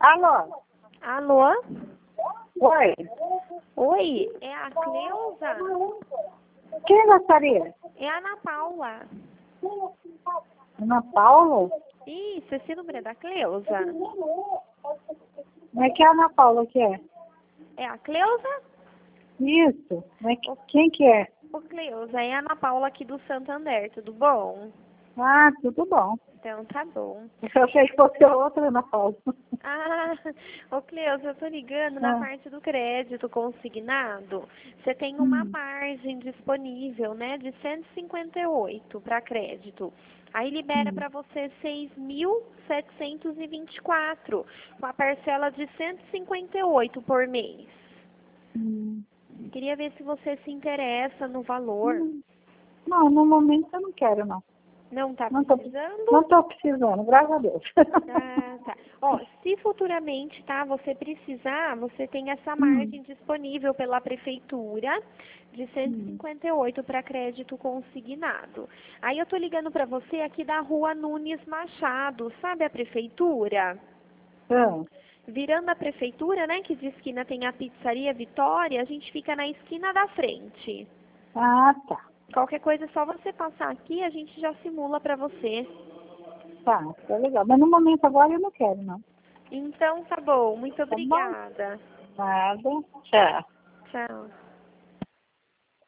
Alô? Alô? Oi? Oi, é a Cleusa? Quem gostaria? É a Ana Paula. Ana Paula? Isso, esse número é da Cleusa? Como é que é a Ana Paula que é? É a Cleusa? Isso. Quem que é? Ô, Cleusa, é a Ana Paula aqui do Santander, tudo bom? Ah, tudo bom. Então tá bom. Eu achei que fosse outra Ana Paula. Ah, ô Cleusa, eu tô ligando na Ah. parte do crédito consignado. Você tem uma Hum. margem disponível, né, de 158 para crédito. Aí libera para você 6.724, com a parcela de 158 por mês. Hum. Queria ver se você se interessa no valor. Não, no momento eu não quero, não. Não tá Não precisando? tô precisando, graças a Deus. Ah, tá. Ó, se futuramente, tá, você precisar, você tem essa margem disponível pela prefeitura de 158 para crédito consignado. Aí eu tô ligando para você aqui da Rua Nunes Machado, sabe a prefeitura? Ah, Virando a prefeitura, né, que de esquina tem a pizzaria Vitória, a gente fica na esquina da frente. ah, tá. Qualquer coisa é só você passar aqui, a gente já simula para você. Tá legal. Mas no momento agora eu não quero, não. Então tá bom, muito Tá bom? obrigada. Nada. Tchau. Tchau.